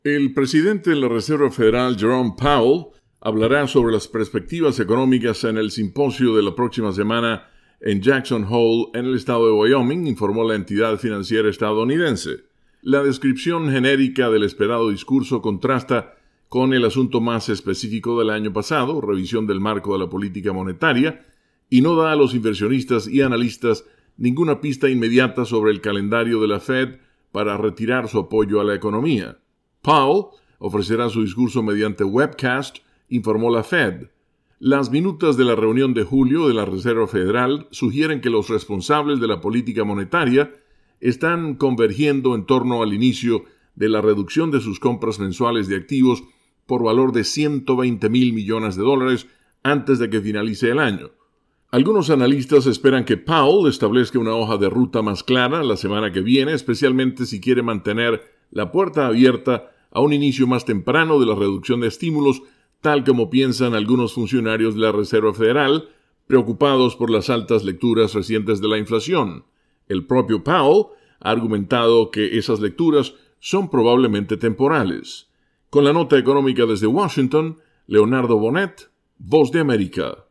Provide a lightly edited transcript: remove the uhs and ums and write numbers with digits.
El presidente de la Reserva Federal, Jerome Powell, hablará sobre las perspectivas económicas en el simposio de la próxima semana en Jackson Hole, en el estado de Wyoming, informó la entidad financiera estadounidense. La descripción genérica del esperado discurso contrasta con el asunto más específico del año pasado, revisión del marco de la política monetaria, y no da a los inversionistas y analistas ninguna pista inmediata sobre el calendario de la Fed para retirar su apoyo a la economía. Powell ofrecerá su discurso mediante webcast, informó la Fed. Las minutas de la reunión de julio de la Reserva Federal sugieren que los responsables de la política monetaria están convergiendo en torno al inicio de la reducción de sus compras mensuales de activos por valor de $120 mil millones antes de que finalice el año. Algunos analistas esperan que Powell establezca una hoja de ruta más clara la semana que viene, especialmente si quiere mantener la puerta abierta a un inicio más temprano de la reducción de estímulos, tal como piensan algunos funcionarios de la Reserva Federal, preocupados por las altas lecturas recientes de la inflación. El propio Powell ha argumentado que esas lecturas son probablemente temporales. Con la nota económica desde Washington, Leonardo Bonet, Voz de América.